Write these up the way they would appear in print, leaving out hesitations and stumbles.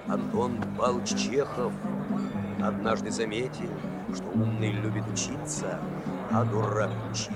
Антон Павлович Чехов однажды заметил, что умный любит учиться, а дурак учить.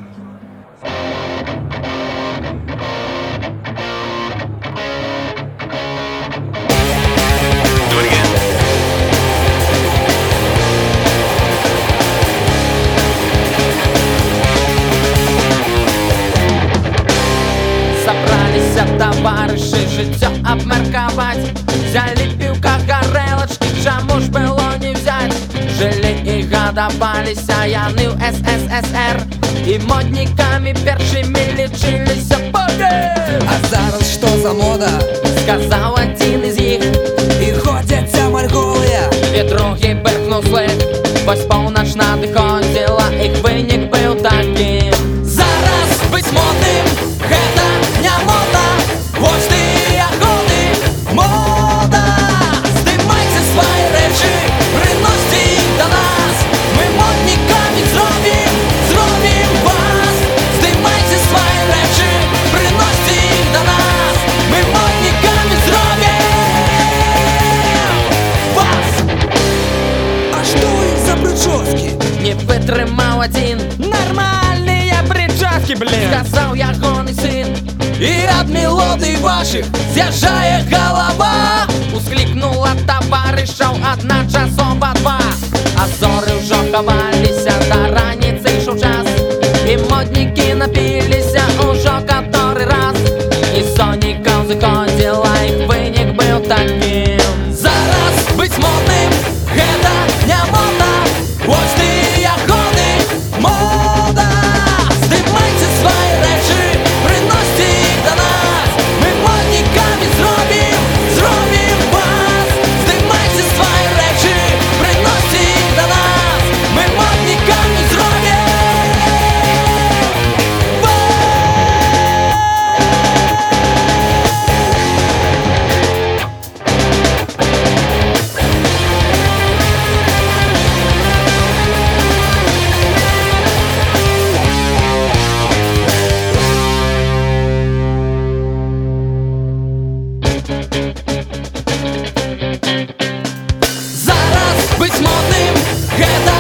Собрались товариші життя обмерковать. Взяли пивка, горелочки, чому ж было не взять? Жили и гадавалися яны в СССР, и модниками першими лечилися боги. А зараз що за мода? Сказав один із їх, І ходяться мальголи. і другий биркнув слик. Ось полноч надиходила, їх винік був таким: зараз быть модним — это не мода. Ось ти ягоди, мода. Здимайте свої речі, приносьте їх до нас. Ми модниками зробим вас. Здимайте свої речі, приносьте їх до нас. Ми модниками зробим вас. А що їх за прически? Не витримав один: нормальные прически, блин, сказав ягоний син. І от мелодій ваших з'їжджає голова. Ускликнула товаришів одна часова два. А зори вже ховалися, до раниці йшов час. І модники напилися уже который раз. І соніком заходила, їх винік був таким: зараз быть модним — это не мода. Ось ти ягоди, мода. Здимайте свої речі, приносьте їх до нас. Ми модниками зробим вас. Здимайте свої речі, приносьте їх до нас. Ми модниками зробим Зараз быть модним — это